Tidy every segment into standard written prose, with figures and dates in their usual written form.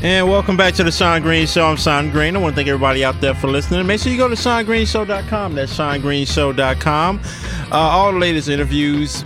And welcome back to the Sean Green Show. I'm Sean Green. I want to thank everybody out there for listening. Make sure you go to SeanGreenShow.com. That's SeanGreenShow.com. All the latest interviews,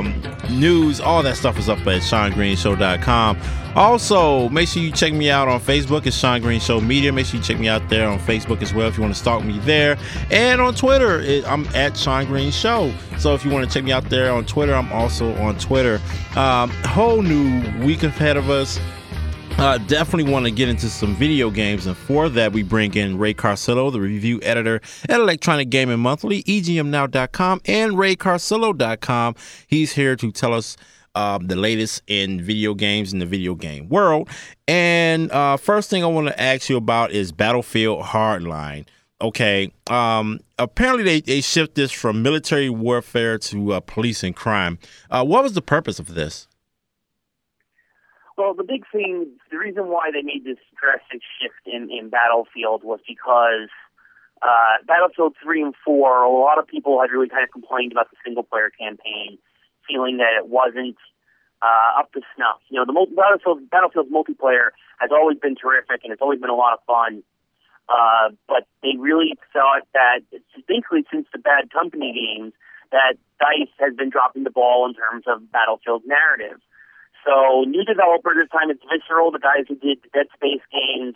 news, all that stuff is up at SeanGreenShow.com. Also, make sure you check me out on Facebook. It's Sean Green Show Media. Make sure you check me out there on Facebook as well if you want to stalk me there. And on Twitter, I'm at Sean Green Show. So if you want to check me out there on Twitter, I'm also on Twitter. Whole new week ahead of us. Definitely want to get into some video games, and for that we bring in Ray Carcillo, the review editor at Electronic Gaming Monthly, EGMNow.com, and RayCarcillo.com. He's here to tell us the latest in video games in the video game world. And first thing I want to ask you about is Battlefield Hardline. Okay, apparently they shift this from military warfare to police and crime. What was the purpose of this? Well, the big thing, the reason why they made this drastic shift in Battlefield was because Battlefield 3 and 4, a lot of people had really kind of complained about the single-player campaign, feeling that it wasn't up to snuff. You know, Battlefield's multiplayer has always been terrific, and it's always been a lot of fun, but they really thought that, basically since the Bad Company games, that DICE has been dropping the ball in terms of Battlefield narrative. So, new developer this time, it's Visceral, the guys who did the Dead Space games.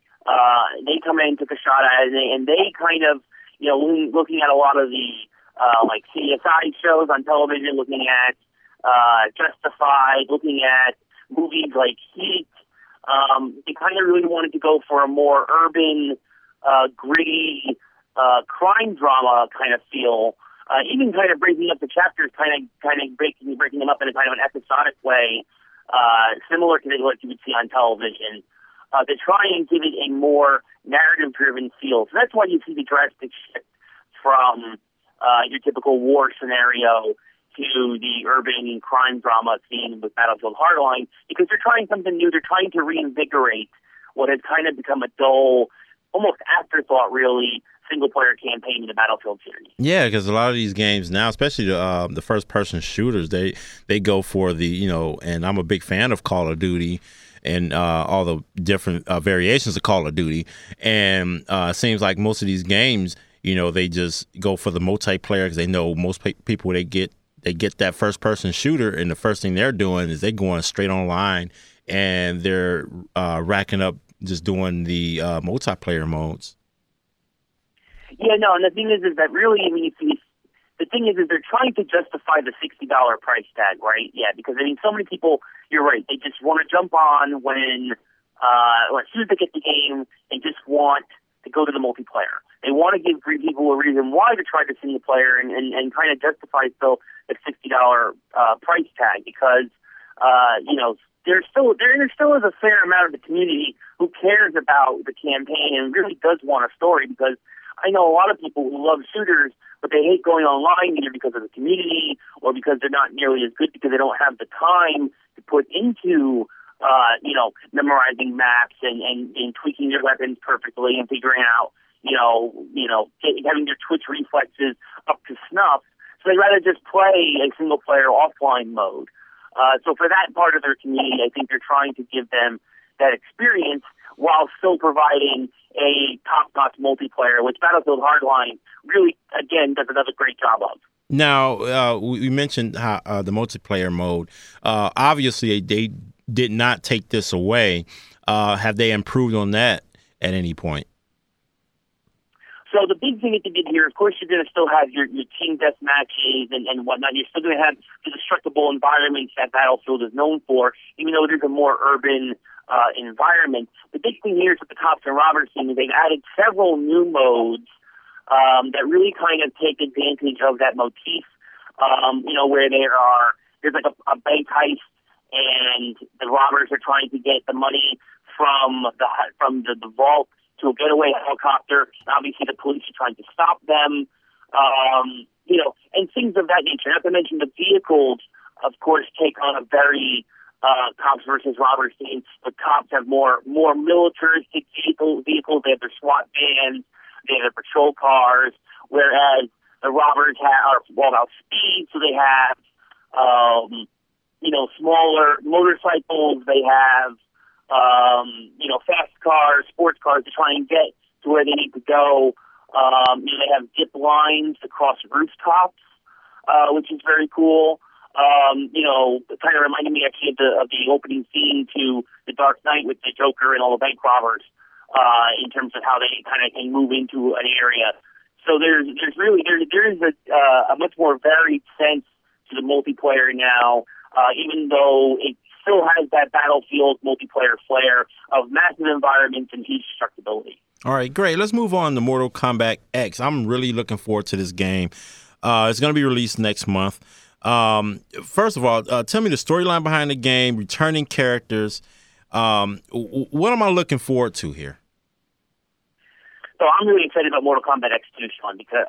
They come in, took a shot at it, and they kind of, you know, looking at a lot of the, like, CSI shows on television, looking at Justified, looking at movies like Heat, they kind of really wanted to go for a more urban, gritty, crime drama kind of feel. Even kind of breaking up the chapters, kind of breaking them up in a kind of an episodic way, similar to what you would see on television, to try and give it a more narrative-driven feel. So that's why you see the drastic shift from your typical war scenario to the urban crime drama scene with Battlefield Hardline, because they're trying something new. They're trying to reinvigorate what has kind of become a dull, almost afterthought, really, single-player campaign in the Battlefield series. Yeah, because a lot of these games now, especially the first-person shooters, they go for the, you know, and I'm a big fan of Call of Duty and all the different variations of Call of Duty, and it seems like most of these games, you know, they just go for the multiplayer because they know most people they get that first-person shooter, and the first thing they're doing is they're going straight online and they're racking up just doing the multiplayer modes. Yeah, no, and the thing is that really, I mean, the thing is they're trying to justify the $60 price tag, right? Yeah, because, I mean, so many people, you're right, they just want to jump on when, as soon as they get the game, they just want to go to the multiplayer. They want to give people a reason why to try the single player and kind of justify still the $60 price tag, because, you know, there still is a fair amount of the community who cares about the campaign and really does want a story, because I know a lot of people who love shooters, but they hate going online either because of the community or because they're not nearly as good because they don't have the time to put into, you know, memorizing maps and tweaking their weapons perfectly and figuring out, having their twitch reflexes up to snuff. So they'd rather just play a single-player offline mode. So for that part of their community, I think they're trying to give them that experience while still providing a top-notch multiplayer, which Battlefield Hardline really, again, does another great job of. Now, we mentioned how, the multiplayer mode. Obviously, they did not take this away. Have they improved on that at any point? So the big thing that they did here, of course, you're going to still have your team death matches and whatnot. You're still going to have the destructible environments that Battlefield is known for, even though it is a more urban environment. The big thing here is with the Cops and Robbers team is they've added several new modes that really kind of take advantage of that motif. Where there's like a bank heist, and the robbers are trying to get the money from the vault to a getaway helicopter. Obviously, the police are trying to stop them. And things of that nature. Not to mention the vehicles, of course, take on a very cops versus robbers scene. The cops have more militaristic vehicles. They have their SWAT vans. They have their patrol cars. Whereas the robbers are all about speed, so they have smaller motorcycles. They have fast cars, sports cars to try and get to where they need to go. They have zip lines across rooftops, which is very cool. Kind of reminded me actually of the opening scene to The Dark Knight with the Joker and all the bank robbers, in terms of how they kind of can move into an area. So there is a much more varied sense to the multiplayer now, even though it still has that Battlefield multiplayer flair of massive environments and huge destructibility. All right, great. Let's move on to Mortal Kombat X. I'm really looking forward to this game. It's going to be released next month. First of all, tell me the storyline behind the game, returning characters. What am I looking forward to here? So I'm really excited about Mortal Kombat X 2, Sean, because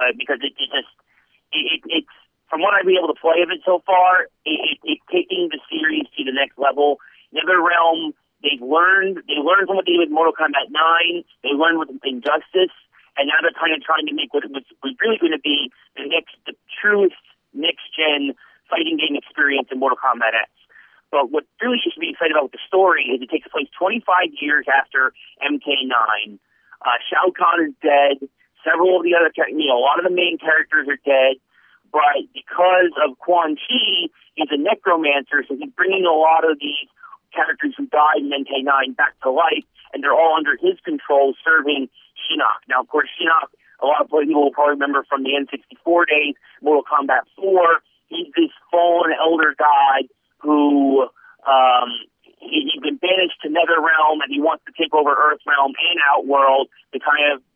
it's from what I've been able to play of it so far, it's taking the series to the next level. NetherRealm, they've learned from what they did with Mortal Kombat 9. They learned with Injustice, and now they're kind of trying to make what was really going to be the truest next-gen fighting game experience in Mortal Kombat X. But what really you should be excited about with the story is it takes place 25 years after MK9. Shao Kahn is dead. Several of the other, a lot of the main characters are dead. But because of Quan Chi, he's a necromancer, so he's bringing a lot of these characters who died in MK9 back to life, and they're all under his control, serving Shinnok. Now, of course, Shinnok, a lot of people will probably remember from the N64 days, Mortal Kombat 4. He's this fallen elder god who he's been banished to NetherRealm, and he wants to take over Earthrealm and Outworld to kind of,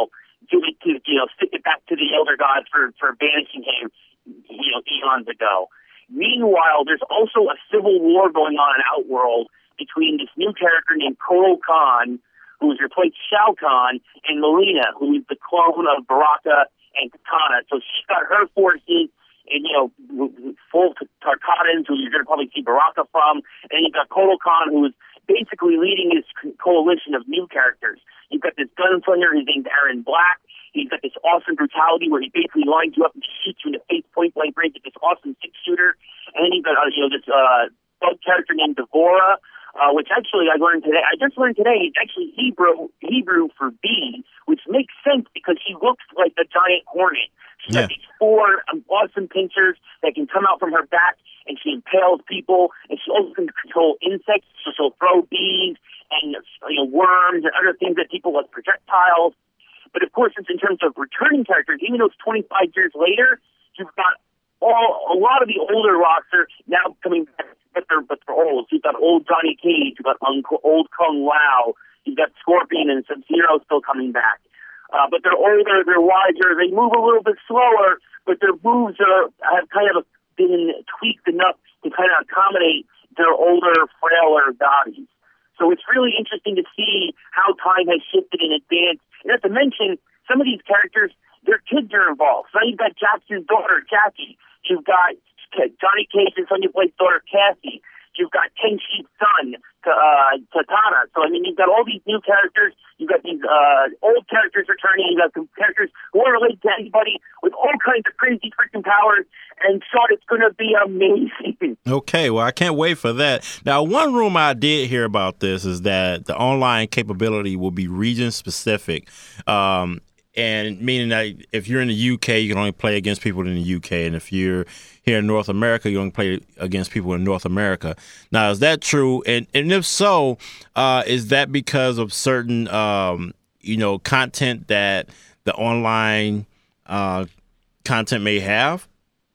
stick it back to the elder god for banishing him, eons ago. Meanwhile, there's also a civil war going on in Outworld between this new character named Koro Khan, who has replaced Shao Kahn, and Mileena, who is the clone of Baraka and Katana. So she's got her forces, and full Tarkatans, who you're going to probably see Baraka from, and you've got Koro Khan, who is basically leading this coalition of new characters. You've got this gunslinger, his name's Aaron Black. He's got this awesome brutality where he basically lines you up and shoots you in the face point-blank range with this awesome six-shooter. And then you've got this bug character named Devora, which actually I just learned today is actually Hebrew for bee, which makes sense because she looks like a giant hornet. She's got these four awesome pincers that can come out from her back, and she impales people, and she also can control insects, so she'll throw bees and worms and other things at people like projectiles. But of course, it's in terms of returning characters, even though it's 25 years later, you've got a lot of the older roster now coming back, but they're old. So you've got old Johnny Cage, you've got old Kung Lao, you've got Scorpion and Sub-Zero still coming back. But they're older, they're wiser, they move a little bit slower, but their moves have kind of been tweaked enough to kind of accommodate their older, frailer bodies. So it's really interesting to see how time has shifted in advance. And not to mention, some of these characters, their kids are involved. So you've got Jackson's daughter, Jackie. You've got Johnny Cage and Sonya Blade's daughter, Cassie. You've got Tenshi's son, Tatana. So, you've got all these new characters. You've got these old characters returning. You've got some characters who are related to anybody with all kinds of crazy freaking powers. And, Sean, it's going to be amazing. Okay, well, I can't wait for that. Now, one rumor I did hear about this is that the online capability will be region-specific. And meaning that if you're in the UK, you can only play against people in the UK. And if you're here in North America, you only play against people in North America. Now, is that true? And if so, is that because of certain, content that the online content may have?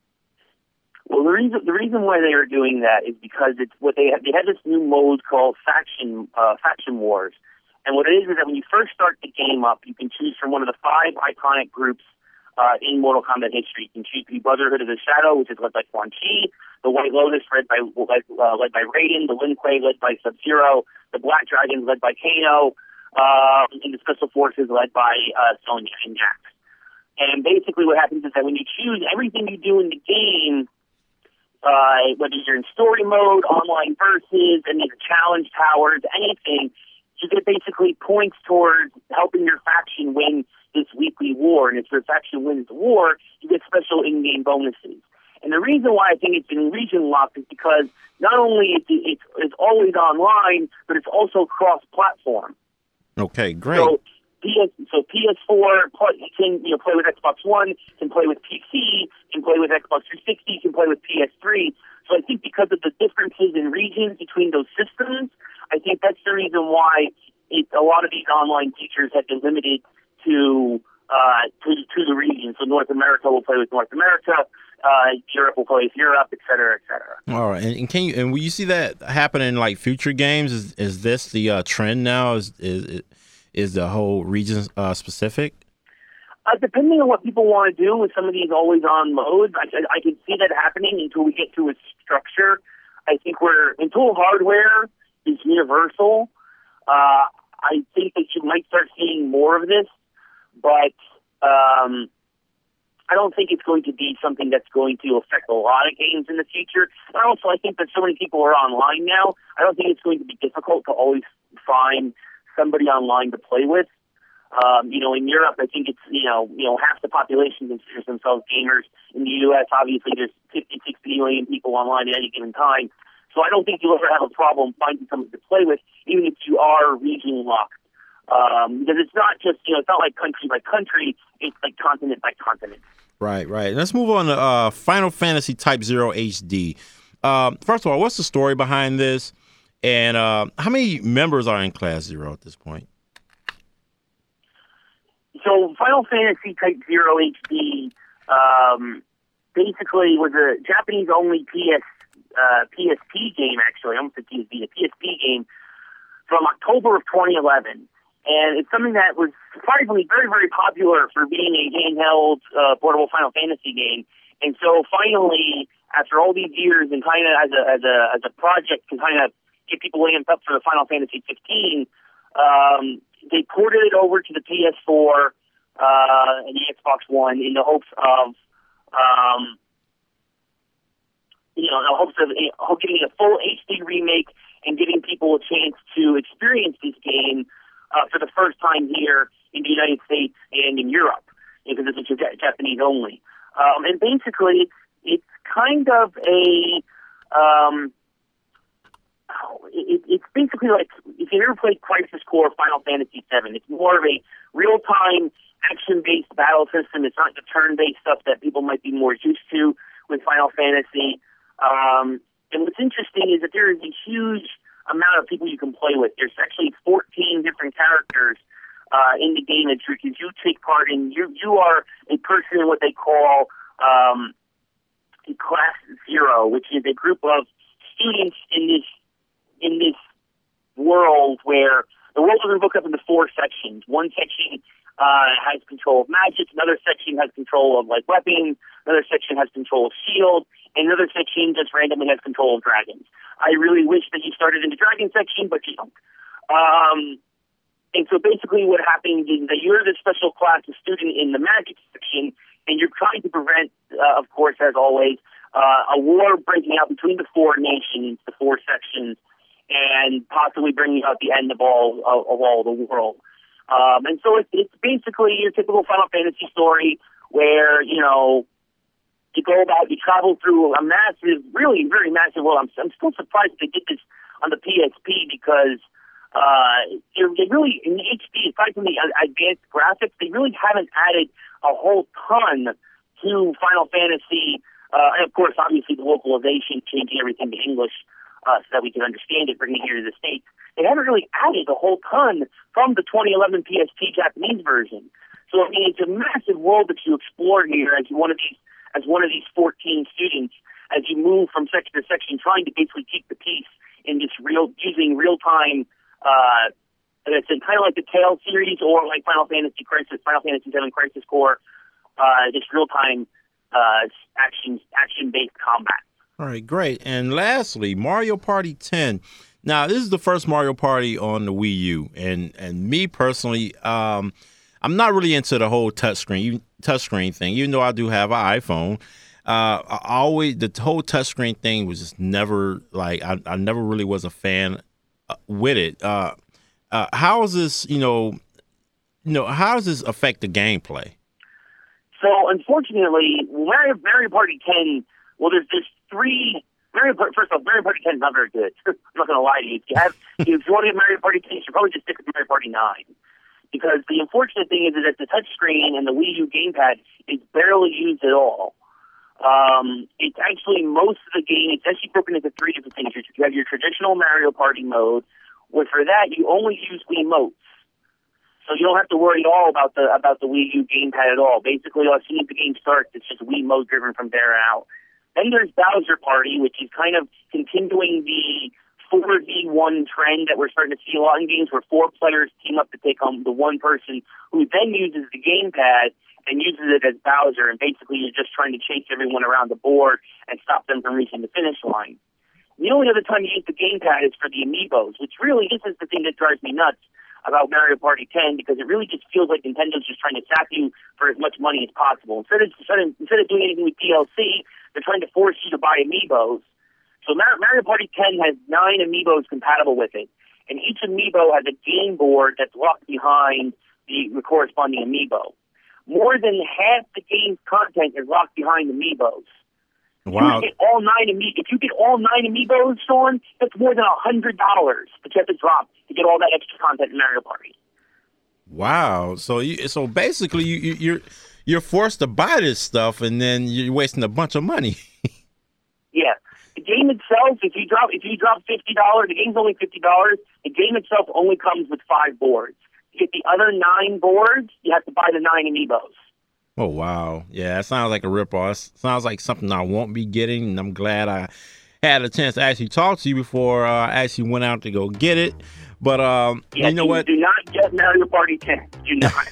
Well, the reason why they are doing that is because it's what they had this new mode called Faction Wars. And what it is that when you first start the game up, you can choose from one of the 5 iconic groups in Mortal Kombat history. You can choose the Brotherhood of the Shadow, which is led by Quan Chi, the White Lotus, led by Raiden, the Lin Kuei, led by Sub-Zero, the Black Dragons, led by Kano, and the Special Forces, led by Sonya and Jax. And basically what happens is that when you choose everything you do in the game, whether you're in story mode, online versus, and the challenge towers, anything, you get basically points towards helping your faction win this weekly war. And if your faction wins the war, you get special in-game bonuses. And the reason why I think it's been region locked is because not only it's always online, but it's also cross-platform. Okay, great. So PS4 can play with Xbox One, can play with PC, can play with Xbox 360, can play with PS3. So I think because of the differences in regions between those systems, I think that's the reason why a lot of these online features have been limited to the region. So North America will play with North America, Europe will play with Europe, et cetera, et cetera. All right, and will you see that happen in like future games? Is this the trend now? Is the whole region specific? Depending on what people want to do with some of these always-on modes, I can see that happening until we get to a structure. I think until hardware is universal, I think that you might start seeing more of this, but I don't think it's going to be something that's going to affect a lot of games in the future. And also, I think that so many people are online now, I don't think it's going to be difficult to always find somebody online to play with. In Europe, I think it's, half the population considers themselves gamers. In the U.S., obviously, there's 50, 60 million people online at any given time. So I don't think you'll ever have a problem finding somebody to play with, even if you are region locked. Because it's not just, it's not like country by country, it's like continent by continent. Right. Let's move on to Final Fantasy Type 0 HD. First of all, what's the story behind this? And how many members are in Class 0 at this point? So Final Fantasy Type 0 HD basically was a Japanese-only PSP game, actually. I almost said PSP, a PSP game from October of 2011. And it's something that was surprisingly very, very popular for being a handheld portable Final Fantasy game. And so finally, after all these years and kind of as a project to kind of get people amped up for the Final Fantasy 15, they ported it over to the PS4 and the Xbox One in the hopes of getting a full HD remake and giving people a chance to experience this game for the first time here in the United States and in Europe, because it's Japanese only. And basically, it's kind of it's basically like if you ever played Crisis Core Final Fantasy VII, it's more of a real-time action-based battle system. It's not the turn-based stuff that people might be more used to with Final Fantasy. And what's interesting is that there is a huge amount of people you can play with. There's actually 14 different characters in the game that you take part in. You are a person in what they call a Class 0, which is a group of students in this world where the world is broken up into 4 sections. One section has control of magic, another section has control of like weapons, another section has control of shield, and another section just randomly has control of dragons. I really wish that you started in the dragon section, but you don't. And so basically what happens is that you're the special class of student in the magic section, and you're trying to prevent, of course, as always, a war breaking out between the 4 nations, the 4 sections, and possibly bringing out the end of all the world. And so it's basically your typical Final Fantasy story where, you go about, you travel through a massive, really very massive world. I'm still surprised they did this on the PSP because they really, in the HD, aside from the advanced graphics, they really haven't added a whole ton to Final Fantasy. And of course, obviously the localization, changing everything to English so that we can understand it, bringing it here to the States. They haven't really added a whole ton from the 2011 PSP Japanese version. So I mean, it's a massive world that you explore here as one of these 14 students, as you move from section to section, trying to basically keep the peace in this using real time. It's kind of like the Tales series or like Final Fantasy VII Crisis Core, this real time action based combat. All right, great. And lastly, Mario Party 10. Now, this is the first Mario Party on the Wii U, and me personally, I'm not really into the whole touchscreen thing, even though I do have an iPhone. The whole touchscreen thing was just never like I never really was a fan with it. How is this? How does this affect the gameplay? So, unfortunately, Mario Party 10 Well, there's three. First of all, Mario Party 10 is not very good. I'm not going to lie to you. If you want to get Mario Party 10, you should probably just stick with Mario Party 9. Because the unfortunate thing is that the touchscreen and the Wii U gamepad is barely used at all. It's actually most of the game. It's actually broken into three different things. You have your traditional Mario Party mode, where for that you only use Wiimotes. So you don't have to worry at all about the Wii U gamepad at all. Basically, as soon as the game starts, it's just Wiimote driven from there out. Then there's Bowser Party, which is kind of continuing the 4v1 trend that we're starting to see a lot in games, where 4 players team up to take on the one person who then uses the gamepad and uses it as Bowser, and basically you're just trying to chase everyone around the board and stop them from reaching the finish line. The only other time you use the gamepad is for the amiibos, which really, this is the thing that drives me nuts about Mario Party 10, because it really just feels like Nintendo's just trying to sap you for as much money as possible. Instead of doing anything with DLC, they're trying to force you to buy amiibos. So Mario Party 10 has 9 amiibos compatible with it, and each amiibo has a game board that's locked behind the corresponding amiibo. More than half the game's content is locked behind amiibos. Wow. If you get all 9 amiibos, Sean, that's more than $100 that you have to drop to get all that extra content in Mario Party. Wow. So basically you're forced to buy this stuff, and then you're wasting a bunch of money. Yeah. The game itself, if you drop $50, the game's only $50. The game itself only comes with 5 boards. To get the other 9 boards, you have to buy the 9 amiibos. Oh, wow. Yeah, that sounds like a ripoff. Sounds like something I won't be getting, and I'm glad I had a chance to actually talk to you before I actually went out to go get it. But you know what? Do not get Mario Party 10. Do not.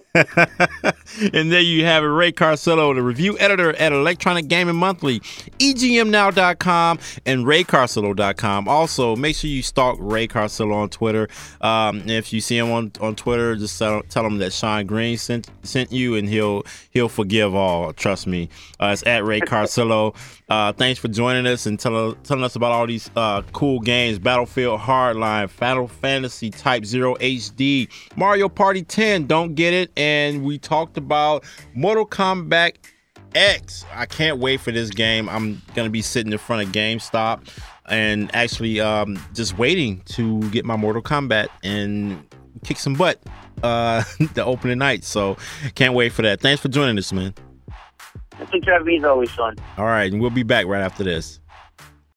And there you have it, Ray Carcillo, the review editor at Electronic Gaming Monthly, EGMNow.com, and RayCarcillo.com. Also, make sure you stalk Ray Carcillo on Twitter. If you see him on Twitter, just tell him that Sean Green sent you, and he'll forgive all. Trust me. It's at Ray Carcillo. Thanks for joining us and telling us about all these cool games: Battlefield Hardline, Final Fantasy Type 0 HD, Mario Party 10. Don't get it. And we talked about Mortal Kombat X. I can't wait for this game. I'm going to be sitting in front of GameStop and actually just waiting to get my Mortal Kombat and kick some butt the opening night. So can't wait for that. Thanks for joining us, man. Thanks for having me as always, Sean. All right, and we'll be back right after this.